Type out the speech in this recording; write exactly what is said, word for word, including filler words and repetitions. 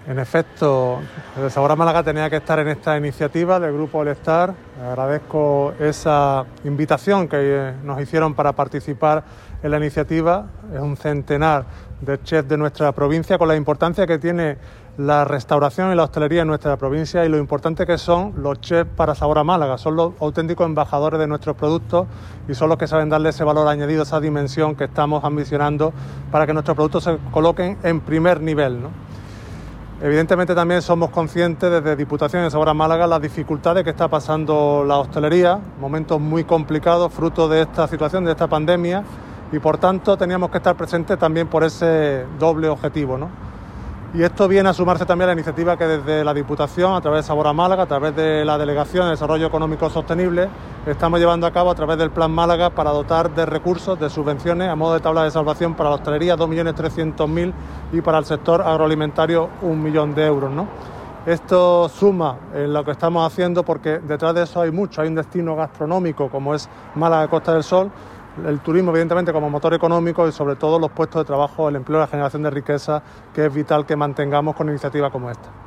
En efecto, el Sabor a Málaga tenía que estar en esta iniciativa del Grupo El Estar. Agradezco esa invitación que nos hicieron para participar en la iniciativa. Es un centenar de chefs de nuestra provincia, con la importancia que tiene la restauración y la hostelería en nuestra provincia y lo importante que son los chefs para Sabor a Málaga. Son los auténticos embajadores de nuestros productos y son los que saben darle ese valor añadido, esa dimensión que estamos ambicionando para que nuestros productos se coloquen en primer nivel, ¿no? Evidentemente también somos conscientes desde Diputación de Sabor a Málaga las dificultades que está pasando la hostelería, momentos muy complicados fruto de esta situación, de esta pandemia, y por tanto teníamos que estar presentes también por ese doble objetivo, ¿no? Y esto viene a sumarse también a la iniciativa que desde la Diputación, a través de Sabor a Málaga, a través de la Delegación de Desarrollo Económico Sostenible, estamos llevando a cabo a través del Plan Málaga para dotar de recursos, de subvenciones a modo de tabla de salvación para la hostelería dos millones trescientos mil y para el sector agroalimentario un millón de euros, ¿no? Esto suma en lo que estamos haciendo porque detrás de eso hay mucho, hay un destino gastronómico como es Málaga Costa del Sol, el turismo evidentemente como motor económico y sobre todo los puestos de trabajo, el empleo y la generación de riqueza, que es vital que mantengamos con iniciativas como esta.